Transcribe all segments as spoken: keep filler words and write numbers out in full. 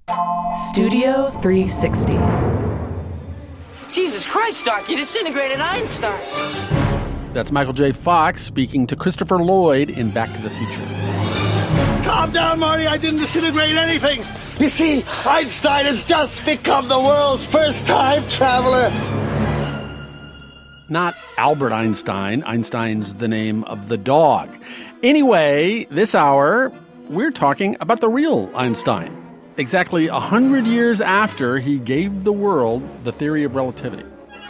Studio three sixty. Jesus Christ, Doc, you disintegrated Einstein. That's Michael J. Fox speaking to Christopher Lloyd in Back to the Future. Calm down, Marty. I didn't disintegrate anything. You see, Einstein has just become the world's first time traveler. Not Albert Einstein. Einstein's the name of the dog. Anyway, this hour, we're talking about the real Einstein. Exactly a hundred years after he gave the world the theory of relativity.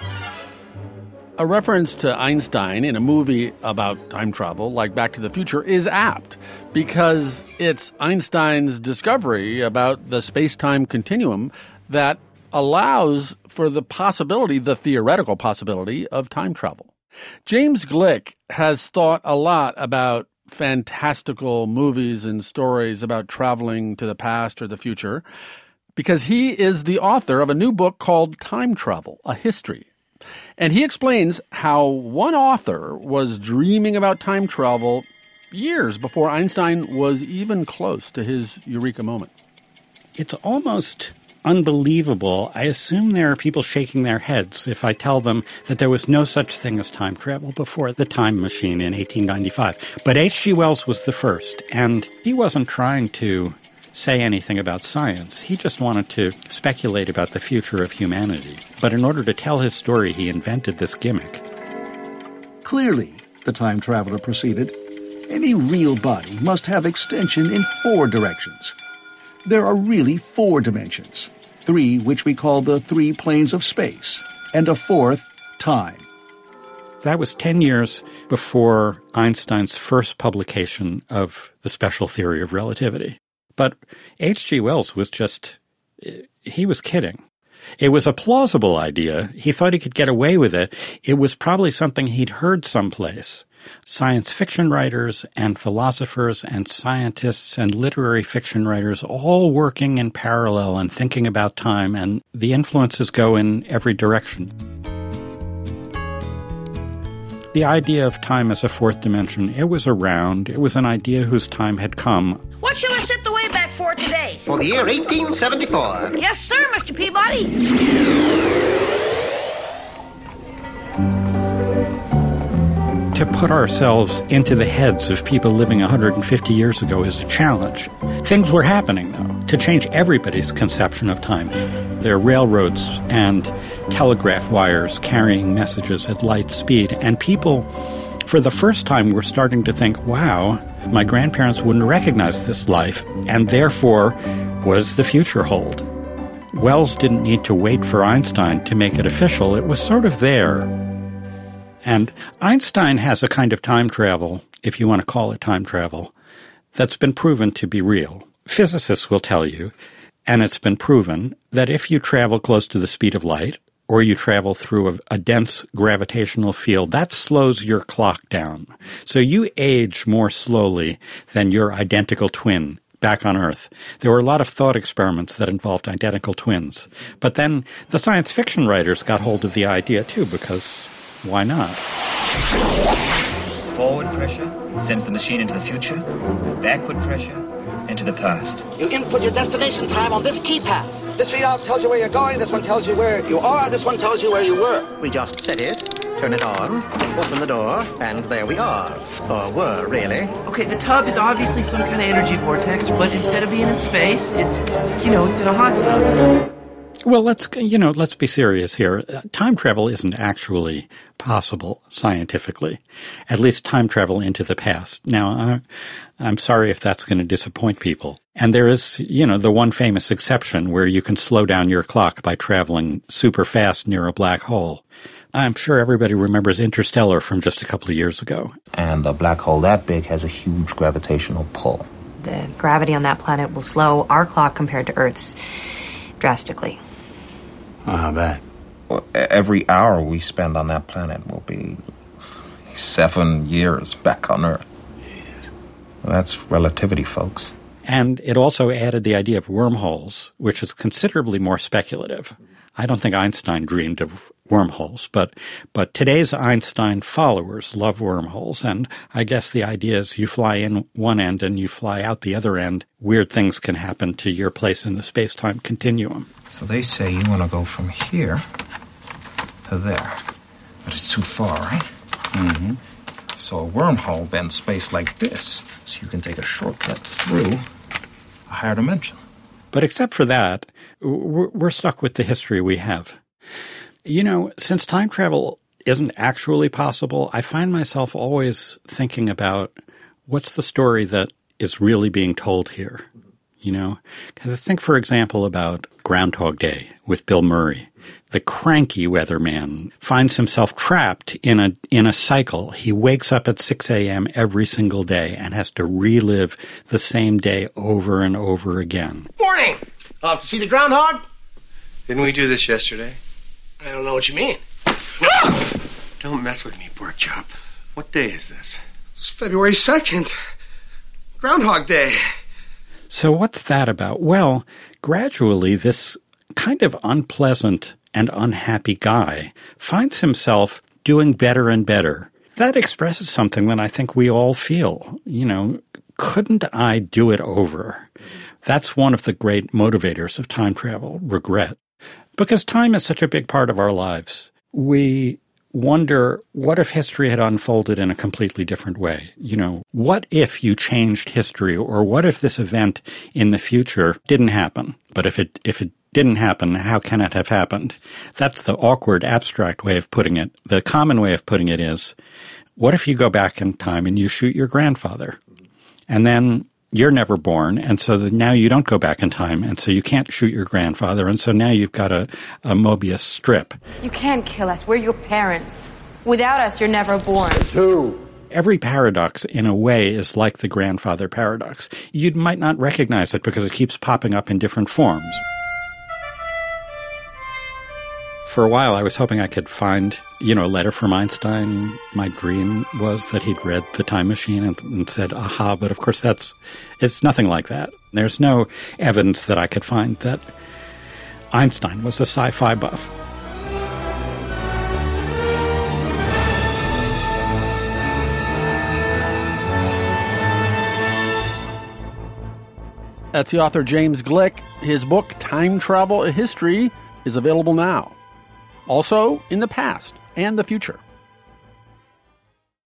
A reference to Einstein in a movie about time travel, like Back to the Future, is apt because it's Einstein's discovery about the space-time continuum that allows for the possibility, the theoretical possibility, of time travel. James Gleick has thought a lot about fantastical movies and stories about traveling to the past or the future because he is the author of a new book called Time Travel, A History. And he explains how one author was dreaming about time travel years before Einstein was even close to his eureka moment. It's almost unbelievable. I assume there are people shaking their heads if I tell them that there was no such thing as time travel before the time machine in eighteen ninety-five. But H G Wells was the first, and he wasn't trying to say anything about science. He just wanted to speculate about the future of humanity. But in order to tell his story, he invented this gimmick. Clearly, the time traveler proceeded, any real body must have extension in four directions. There are really four dimensions, three which we call the three planes of space, and a fourth, time. That was ten years before Einstein's first publication of the special theory of relativity. But H G Wells was just, he was kidding. It was a plausible idea. He thought he could get away with it. It was probably something he'd heard someplace. Science fiction writers and philosophers and scientists and literary fiction writers all working in parallel and thinking about time, and the influences go in every direction. The idea of time as a fourth dimension, it was around. It was an idea whose time had come. What shall I set the way back for today? For the year eighteen seventy-four. Yes, sir, Mister Peabody. To put ourselves into the heads of people living one hundred fifty years ago is a challenge. Things were happening, though, to change everybody's conception of time. There are railroads and telegraph wires carrying messages at light speed, and people, for the first time, were starting to think, wow, my grandparents wouldn't recognize this life, and therefore, what does the future hold? Wells didn't need to wait for Einstein to make it official. It was sort of there. And Einstein has a kind of time travel, if you want to call it time travel, that's been proven to be real. Physicists will tell you, and it's been proven, that if you travel close to the speed of light, or you travel through a, a dense gravitational field, that slows your clock down. So you age more slowly than your identical twin back on Earth. There were a lot of thought experiments that involved identical twins. But then the science fiction writers got hold of the idea too, because why not? Forward pressure sends the machine into the future. Backward pressure into the past. You input your destination time on this keypad. This readout tells you where you're going, this one tells you where you are, this one tells you where you were. We just set it, turn it on, open the door, and there we are. Or were, really. Okay, the tub is obviously some kind of energy vortex, but instead of being in space, it's, you know, it's in a hot tub. Well, let's, you know, let's be serious here. Time travel isn't actually possible scientifically, at least time travel into the past. Now, uh, I'm sorry if that's going to disappoint people. And there is, you know, the one famous exception where you can slow down your clock by traveling super fast near a black hole. I'm sure everybody remembers Interstellar from just a couple of years ago. And a black hole that big has a huge gravitational pull. The gravity on that planet will slow our clock compared to Earth's drastically. Oh, how bad? Well, every hour we spend on that planet will be seven years back on Earth. Well, that's relativity, folks. And it also added the idea of wormholes, which is considerably more speculative. I don't think Einstein dreamed of wormholes, but but today's Einstein followers love wormholes, and I guess the idea is you fly in one end and you fly out the other end. Weird things can happen to your place in the space-time continuum. So they say you want to go from here to there, but it's too far, right? Mm-hmm. So a wormhole bends space like this, so you can take a shortcut through a higher dimension. But except for that, we're stuck with the history we have. You know, since time travel isn't actually possible, I find myself always thinking about what's the story that is really being told here, you know? Because I think, for example, about Groundhog Day with Bill Murray. The cranky weatherman finds himself trapped in a in a cycle. He wakes up at six a.m. every single day and has to relive the same day over and over again. Morning! Uh, see the groundhog? Didn't we do this yesterday? I don't know what you mean. Don't mess with me, pork chop. What day is this? It's February second. Groundhog Day. So what's that about? Well, gradually this kind of unpleasant and unhappy guy finds himself doing better and better. That expresses something that I think we all feel. You know, couldn't I do it over? That's one of the great motivators of time travel, regret. Because time is such a big part of our lives. We wonder, what if history had unfolded in a completely different way? You know, what if you changed history, or what if this event in the future didn't happen? But if it if it didn't happen, how can it have happened? That's the awkward, abstract way of putting it. The common way of putting it is, what if you go back in time and you shoot your grandfather? And then you're never born, and so that now you don't go back in time, and so you can't shoot your grandfather, and so now you've got a, a Mobius strip. You can't kill us. We're your parents. Without us, you're never born. It's who? Every paradox, in a way, is like the grandfather paradox. You might not recognize it because it keeps popping up in different forms. For a while, I was hoping I could find, you know, a letter from Einstein. My dream was that he'd read The Time Machine and, and said, aha, but of course that's, it's nothing like that. There's no evidence that I could find that Einstein was a sci-fi buff. That's the author James Glick. His book, Time Travel: A History, is available now. Also, in the past and the future.